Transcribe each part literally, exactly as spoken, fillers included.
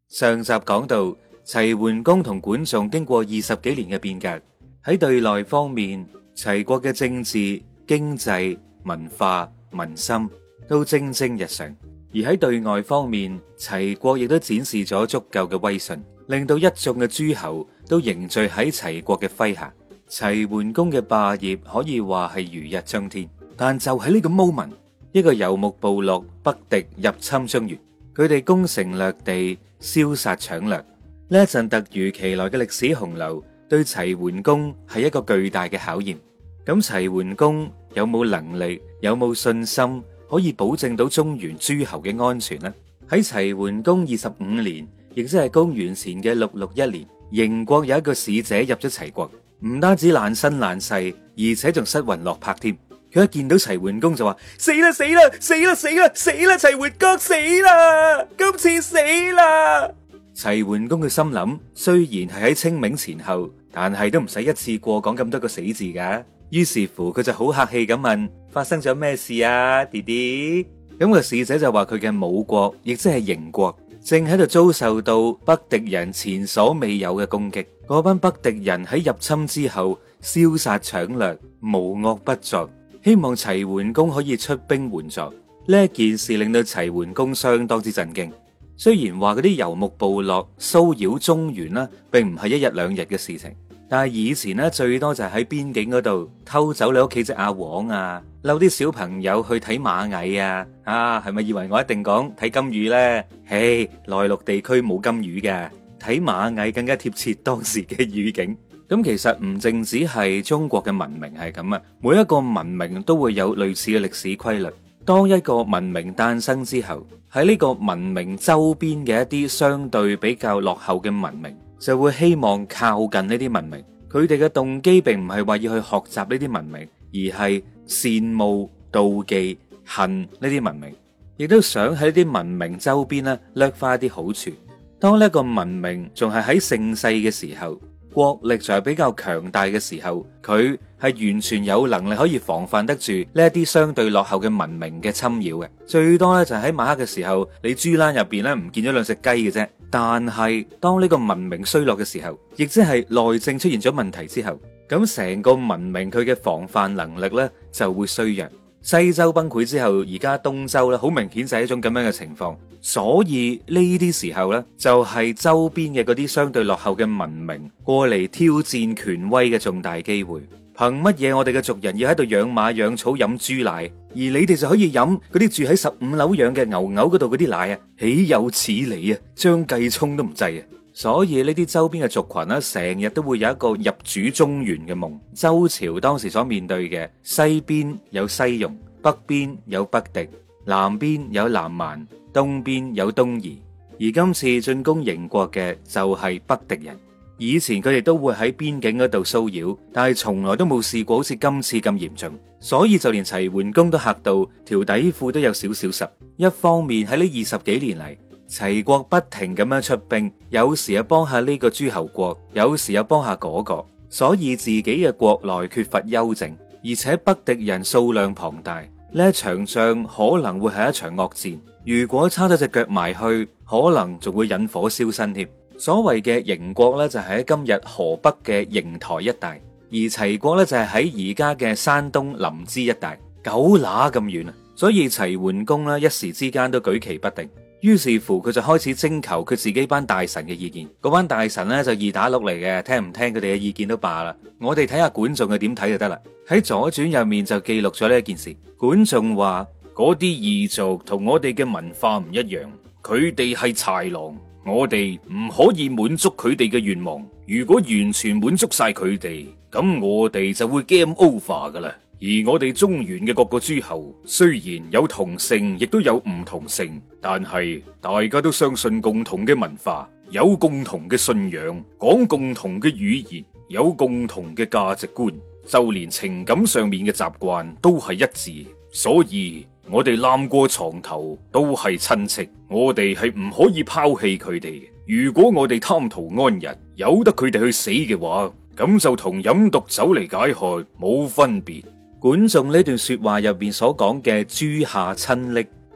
上集講到齊桓公同管仲經過二十幾年嘅變革，喺對內方面，齊國嘅政治、經濟、文化、民心都蒸蒸日上；而喺對外方面，齊國亦都展示咗足夠嘅威信，令到一眾嘅諸侯都凝聚喺齊國嘅麾下。齊桓公嘅霸業可以話係如日中天，但就喺呢個 moment， 一個游牧部落北狄入侵中原，佢哋攻城略地，燒殺搶掠。呢一陣突如其來嘅歷史洪流，對齊桓公係一個巨大嘅考驗。咁齊桓公有冇能力，有冇信心可以保證到中原諸侯嘅安全呢？喺齊桓公二十五年，亦即係公元前嘅六六一年，邢國有一個使者入咗齊國，唔單止爛身爛世，而且仲失魂落魄添。佢一見到齊桓公就話：死啦死啦死啦死啦死啦！齊桓公死啦，今次死啦！齊桓公嘅心諗，雖然係喺清明前後，但係都唔使一次過講咁多個死字噶。於是乎，佢就好客氣咁問：發生咗咩事啊，弟弟？咁個使者就話佢嘅母國，亦即係邢國，正喺度遭受到北狄人前所未有嘅攻擊。嗰班北狄人喺入侵之後，燒殺搶掠，無惡不作。希望齊桓公可以出兵援助。呢一件事令到齊桓公相當之震驚。雖然話嗰啲游牧部落騷擾中原啦，並唔係一日兩日嘅事情，但係以前咧最多就係喺邊境嗰度偷走你屋企隻阿黃啊，溜啲小朋友去睇螞蟻啊，啊係咪以為我一定講睇金魚呢？嘿，內陸地區冇金魚嘅，睇螞蟻更加貼切當時嘅語境。咁其實唔淨止係中國嘅文明係咁啊，每一個文明都會有類似嘅歷史規律。當一個文明誕生之後，喺呢個文明周邊嘅一啲相對比較落後嘅文明，就會希望靠近呢啲文明。佢哋嘅動機並唔係話要去學習呢啲文明，而係羨慕、妒忌、恨呢啲文明，亦都想喺呢啲文明周邊咧掠翻一啲好處。當呢一個文明仲係喺盛世嘅時候，國力就係比較強大嘅時候，佢係完全有能力可以防範得住呢一啲相對落後嘅文明嘅侵擾嘅。最多咧就係喺晚黑嘅時候，你豬欄入邊咧唔見咗兩隻雞嘅啫。但係當呢個文明衰落嘅時候，亦即係內政出現咗問題之後，咁成個文明佢嘅防範能力咧就會衰弱。西周崩潰之後，而家東周咧好明顯就係一種咁樣嘅情況。所以呢啲時候呢，就係周邊嘅嗰啲相對落後嘅文明過嚟挑戰權威嘅重大機會。憑乜嘢我哋嘅族人要喺度養馬養草飲豬奶，而你哋就可以飲嗰啲住喺十五樓養嘅牛牛嗰度嗰啲奶啊？豈有此理啊！張繼聰都唔制啊！所以呢啲周邊嘅族群呢，成日都會有一個入主中原嘅夢。周朝當時所面對嘅，西邊有西戎，北邊有北狄，南邊有南蠻，東邊有東夷。而今次進攻邢國嘅就係北狄人。以前佢哋都會喺邊境嗰度騷擾，但係從來都冇試過好似今次咁嚴重。所以就連齊桓公都嚇到條底褲都有少少濕。一方面喺呢二十幾年嚟，齊國不停咁樣出兵，有時又幫下呢個諸侯國，有時又幫下嗰個，所以自己嘅國內缺乏幽靜，而且北狄人數量龐大，呢一場仗可能會係一場惡戰。如果叉咗隻腳埋去，可能仲會引火燒身添。所謂嘅邢國咧就係喺今日河北嘅邢台一帶，而齊國咧就係喺而家嘅山東臨淄一帶，狗乸咁遠啊！所以齊桓公咧一時之間都舉棋不定。於是乎佢就開始徵求佢自己班大臣嘅意見。嗰班大臣咧就二打六嚟嘅，聽唔聽佢哋嘅意見都罷啦。我哋睇下管仲佢點睇就得啦。喺左傳入面就記錄咗呢一件事。管仲話：嗰啲異族同我哋嘅文化唔一樣，佢哋係豺狼。我哋唔可以滿足佢哋嘅願望，如果完全滿足晒佢哋，咁我哋就會 game over 噶啦。而我哋中原嘅各個諸侯，雖然有同姓，亦都有唔同姓，但係大家都相信共同嘅文化，有共同嘅信仰，講共同嘅語言，有共同嘅價值觀，就連情感上面嘅習慣都係一致，所以我哋攬過床頭都係親戚，我哋係唔可以拋棄佢哋嘅。如果我哋貪圖安逸，由得佢哋去死嘅話，咁就同飲毒酒嚟解渴冇分別。管仲呢段說話入邊所講嘅諸夏親昵，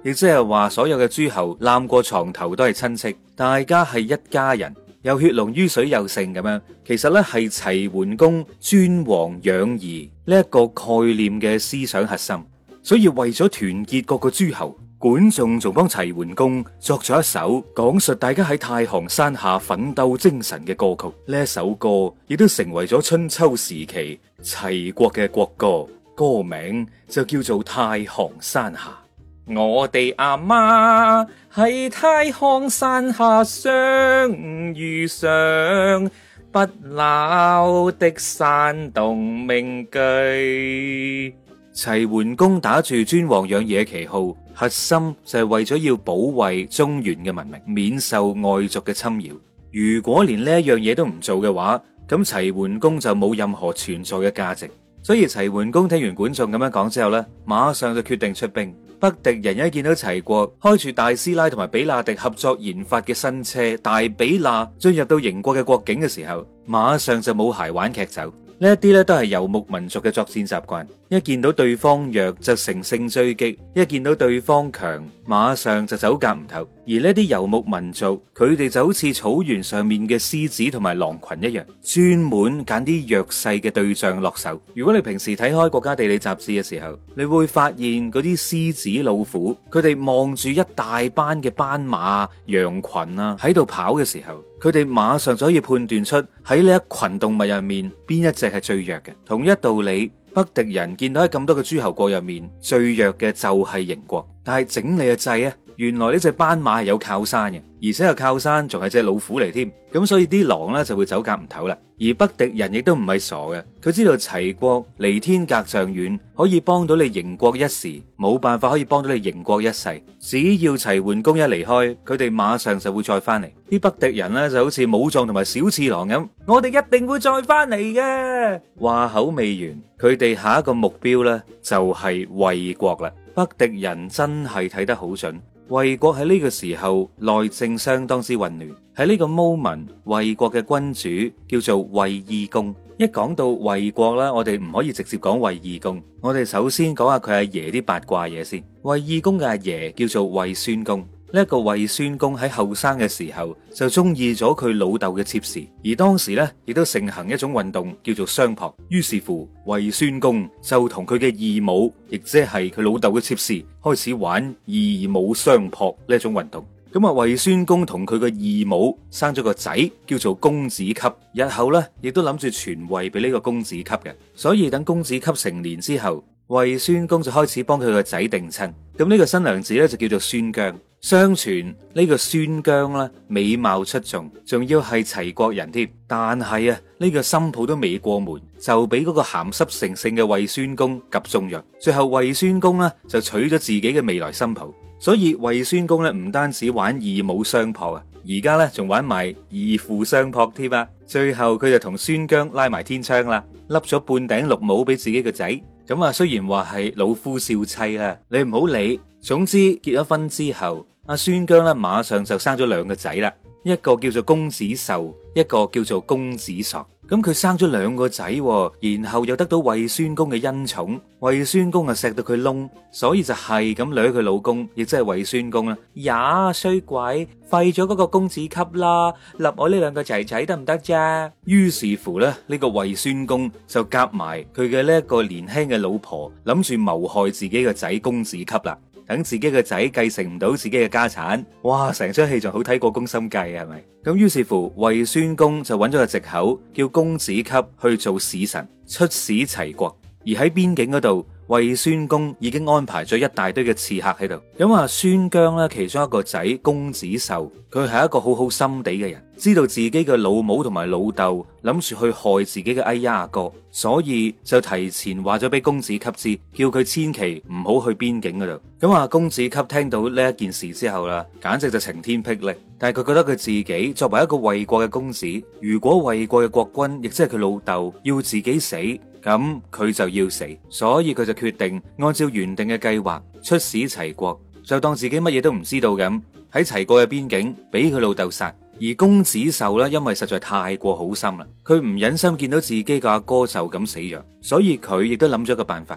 亦即係話所有嘅諸侯攬過床頭都係親戚，大家係一家人，有血濃於水有姓咁樣。其實咧係齊桓公尊王攘夷呢一個概念嘅思想核心。所以為咗團結各個諸侯，管仲仲幫齊桓公作咗一首講述大家喺太行山下奮鬥精神嘅歌曲。呢一首歌亦都成為咗春秋時期齊國嘅國歌，歌名就叫做《太行山下》。我哋阿媽喺太行山下相遇上，不朽的山洞名句。齊桓公打住尊王攘夷嘅旗號，核心就係為咗要保衛中原嘅文明，免受外族嘅侵擾。如果連呢一樣嘢都唔做嘅話，咁齊桓公就冇任何存在嘅價值。所以齊桓公聽完管仲咁樣講之後呢，馬上就決定出兵。北狄人一見到齊國開住大師奶同埋比亞迪合作研發嘅新車大比亞進入到邢國嘅國境嘅時候，馬上就冇鞋玩劇走。呢一啲咧都係游牧民族嘅作戰習慣，一見到對方弱就乘勝追擊，一見到對方強馬上就走夾唔唞。而呢啲游牧民族，佢哋就好似草原上面嘅獅子同埋狼群一樣，專門揀啲弱勢嘅對象落手。如果你平時睇開國家地理雜誌嘅時候，你會發現嗰啲獅子老虎，佢哋望住一大班嘅斑馬羊群啊喺度跑嘅時候，佢哋馬上就可以判斷出喺呢一群動物入面邊一隻係最弱嘅。同一道理，北狄人見到喺咁多嘅諸侯國入面最弱嘅就係邢國，但係整理嘅掣啊，原來呢隻斑馬係有靠山嘅，而且個靠山仲係隻老虎嚟添，咁所以啲狼呢就會走夾唔唞啦。而北狄人亦都唔係傻嘅，佢知道齊國離天隔丈遠，可以幫到你邢國一時，冇辦法可以幫到你邢國一世。只要齊桓公一離開，佢哋馬上就會再翻嚟。啲北狄人呢就好似武狀同埋小次郎咁，我哋一定會再翻嚟嘅。話口未完，佢哋下一個目標呢就係衛國啦。北狄人真係睇得好準。衛國喺呢個時候內政相當之混亂，喺呢個 moment， 衛國嘅君主叫做衛懿公。一講到衛國啦，我哋唔可以直接講衛懿公，我哋首先講下佢阿爺啲八卦嘢先。衛懿公嘅阿爺叫做衛宣公。呢一個衛宣公喺後生嘅時候就中意咗佢老豆嘅妾侍，而當時咧亦都盛行一種運動叫做相撲。於是乎，衛宣公就同佢嘅義母，亦即係佢老豆嘅妾侍，開始玩義母相撲呢一種運動。咁啊，衛宣公同佢嘅義母生咗個仔，叫做公子級。日後咧亦都諗住傳位俾呢個公子級嘅，所以等公子級成年之後，衛宣公就開始幫佢個仔定親。咁呢個新娘子咧就叫做宣姜。相傳呢個宣姜啦，美貌出眾，仲要係齊國人添。但係啊，呢個新抱都未過門，就俾嗰個鹹濕成性嘅衛宣公及中咗。最後衛宣公呢就娶咗自己嘅未來新抱。所以衛宣公咧唔單止玩義母相撲啊，而家咧仲玩埋義父相撲添啊。最後佢就同宣姜拉埋天窗啦，笠咗半頂綠帽俾自己個仔。咁啊，雖然話係老夫少妻啦，你唔好理。總之結咗婚之後，阿宣姜咧馬上就生咗兩個仔啦，一個叫做公子壽，一個叫做公子朔。咁佢生咗兩個仔，然後又得到衛宣公嘅恩寵，衛宣公啊錫到佢窿，所以就係咁掠佢老公，亦即係衛宣公啦。呀，衰鬼，廢咗嗰個公子級啦，立我呢兩個仔仔得唔得啫？於是乎咧，呢個衛宣公就夾埋佢嘅呢一個年輕嘅老婆，諗住謀害自己個仔公子級啦。等自己嘅仔繼承唔到自己嘅家產，哇！成出戲仲好睇過《宮心計》係咪？咁於是乎，衛宣公就揾咗個藉口，叫公子級去做使臣，出使齊國。而喺邊境嗰度，衛宣公已經安排咗一大堆嘅刺客喺度。咁啊，宣姜咧，其中一個仔公子壽，佢係一個好好心地嘅人，知道自己嘅老母同埋老豆諗住去害自己嘅哎呀阿哥，所以就提前話咗俾公子級知，叫佢千祈唔好去邊境嗰度。咁啊，公子級聽到呢一件事之後啦，簡直就晴天霹靂。但係佢覺得佢自己作為一個衛國嘅公子，如果衛國嘅國君，亦即係佢老豆要自己死，咁佢就要死，所以佢就決定按照原定嘅計劃出使齊國，就當自己乜嘢都唔知道咁，喺齊國嘅邊境俾佢老豆殺。而公子壽咧，因為實在太過好心啦，佢唔忍心見到自己嘅阿哥就咁死咗，所以佢亦都諗咗個辦法。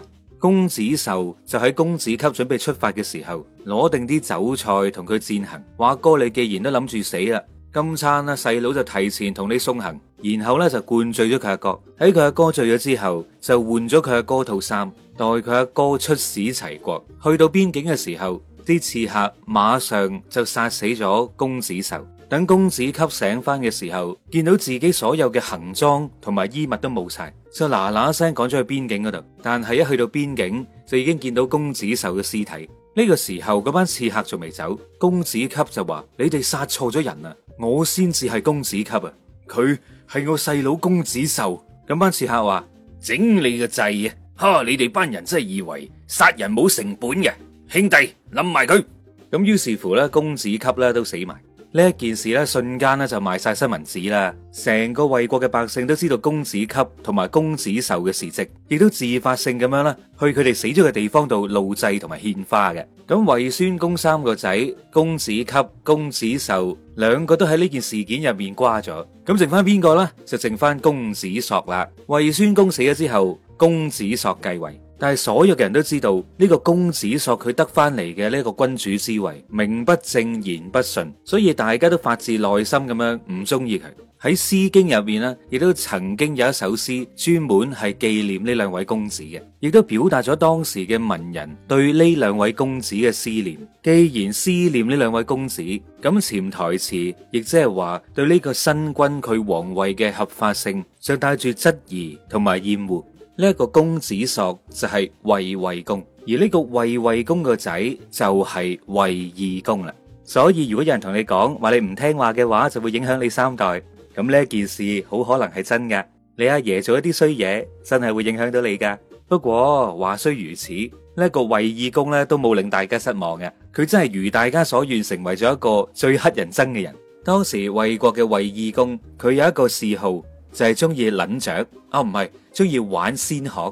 公子壽就喺公子級準備出發嘅時候，攞定啲酒菜同佢餞行，話哥你既然都諗住死啦，今餐啦細佬就提前同你送行，然後咧就灌醉咗佢阿哥。喺佢阿哥醉咗之後，就換咗佢阿哥套衫，代佢阿哥出使齊國。去到邊境嘅時候，啲刺客馬上就殺死咗公子壽。等公子級醒翻嘅時候，見到自己所有嘅行裝同埋衣物都冇晒，就嗱嗱聲趕咗去邊境嗰度。但係一去到邊境，就已經見到公子壽嘅屍體。呢個時候嗰班刺客仲未走，公子級就話：你哋殺錯咗人啊！我先至係公子級啊，佢係我細佬公子壽。咁班刺客話：整你個掣啊！哈！你哋班人真係以為殺人冇成本嘅，兄弟冧埋佢。咁於是乎咧，公子級咧都死埋。呢一件事咧，瞬間咧就賣晒新聞紙啦！成個衛國嘅百姓都知道公子級同埋公子壽嘅事跡，亦都自發性咁樣啦，去佢哋死咗嘅地方度路祭同埋獻花嘅。咁衛宣公三個仔，公子級、公子壽兩個都喺呢件事件入面瓜咗。咁剩翻邊個呢？就剩翻公子索啦。衛宣公死咗之後，公子索繼位。但係所有嘅人都知道呢個公子索佢得翻嚟嘅呢個君主之位，名不正言不順，所以大家都發自內心咁樣唔中意佢。喺《詩經》入面呢，亦都曾經有一首詩專門係紀念呢兩位公子嘅，亦都表達咗當時嘅文人對呢兩位公子嘅思念。既然思念呢兩位公子，咁潛台詞亦即係話對呢個新君佢皇位嘅合法性，就帶住質疑同埋厭惡。呢一個公子索就係衛惠公，而呢個衛惠公個仔就係衛懿公啦。所以如果有人同你講話你唔聽話嘅話，就會影響你三代，咁呢一件事好可能係真噶。你阿爺做一啲衰嘢，真係會影響到你噶。不過話雖如此，呢一個衛懿公咧都冇令大家失望嘅，佢真係如大家所願，成為咗一個最乞人憎嘅人。當時衛國嘅衛懿公，佢有一個嗜好。就係中意捻雀啊，唔係中意玩仙鶴。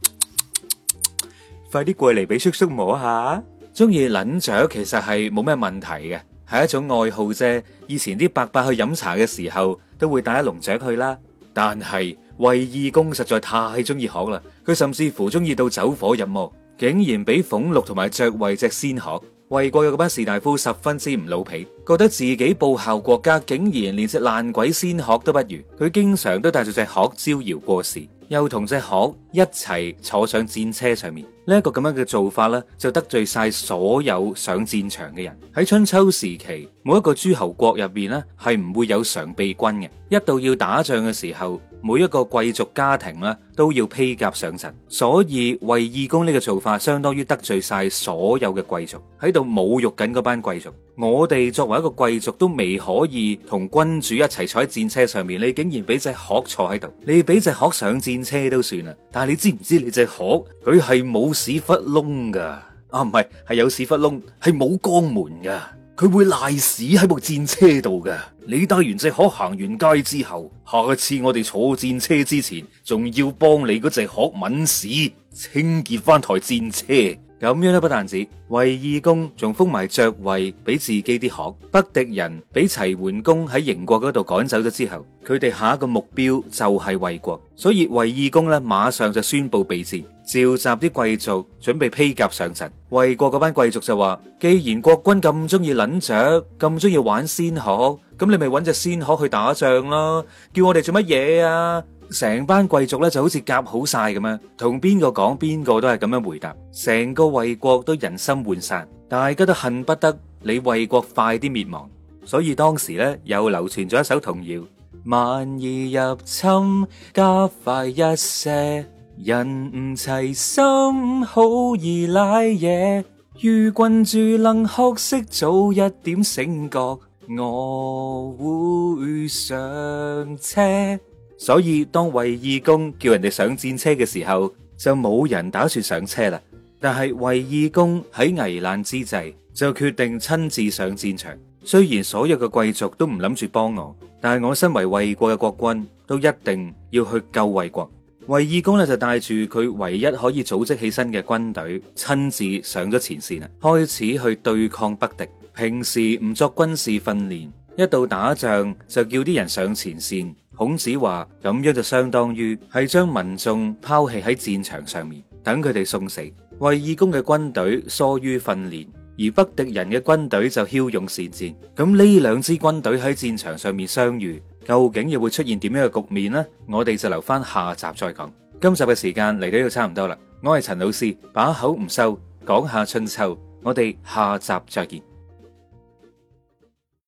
快啲過嚟俾叔叔摸下。中意捻雀其實係冇咩問題嘅，係一種愛好啫。以前啲伯伯去飲茶嘅時候都會帶一籠雀去啦。但係衛懿公實在太中意鶴啦，佢甚至乎中意到走火入魔，竟然俾俸祿同埋爵位隻仙鶴。衛國嘅嗰班士大夫十分之唔老皮，覺得自己報效國家，竟然連隻爛鬼仙鶴都不如。佢經常都帶住隻鶴招搖過市，又同隻鶴一齊坐上戰車上面。呢一個咁樣嘅做法呢，就得罪晒所有上戰場嘅人。喺春秋時期，每一個諸侯國入邊呢，係唔會有常備軍嘅。一到要打仗嘅時候，每一個貴族家庭呢，都要披甲上陣。所以衛懿公呢個做法，相當於得罪晒所有嘅貴族，喺度侮辱緊嗰班貴族。我哋作為一個貴族，都未可以同君主一齊坐喺戰車上面，你竟然俾隻鶴坐喺度，你俾隻鶴上戰車都算啦。但係你知唔知你隻鶴佢係冇屎忽窿噶？啊，唔係，係有屎忽窿，係冇肛門噶。佢會賴屎喺部戰車度噶。你帶完隻鶴行完街之後，下次我哋坐戰車之前，仲要幫你嗰隻鶴抿屎，清潔翻台戰車。咁樣都不但止，衛懿公仲封埋爵位俾自己啲鶴。北狄人俾齊桓公喺邢國嗰度趕走咗之後，佢哋下一個目標就係衛國，所以衛懿公咧馬上就宣布備戰，召集啲貴族準備披甲上陣。衛國嗰班貴族就話：既然國君咁中意捻雀，咁中意玩仙鶴，咁你咪搵隻仙鶴去打仗咯，叫我哋做乜嘢啊？成班貴族咧就好似夾好晒咁樣，同邊個講邊個都係咁樣回答。成個衛國都人心渙散，大家都恨不得你衛國快啲滅亡。所以當時咧又流傳咗一首童謠：萬兒入侵，加快一些，人唔齊心，好易賴嘢。如君主能學識早一點醒覺，我會上車。所以當衛懿公叫人哋上戰車嘅時候，就冇人打算上車啦。但係衛懿公喺危難之際，就決定親自上戰場。雖然所有嘅貴族都唔諗住幫我，但係我身為衛國嘅國君，都一定要去救衛國。衛懿公咧就帶住佢唯一可以組織起身嘅軍隊，親自上咗前線啦，開始去對抗北狄。平時唔作軍事訓練，一到打仗就叫啲人上前線。孔子話咁樣就相當於係將民眾拋棄喺戰場上面。 等佢哋送死。衛懿公嘅軍隊疏於訓練，而北狄人嘅軍隊就驍勇善戰。咁呢兩支軍隊喺戰場上面相遇，究竟又會出現點樣嘅局面呢？我哋就留翻下集再講。今集嘅時間嚟到呢度差唔多啦，我係陳老師，把口唔收，講下春秋，我哋下集再見。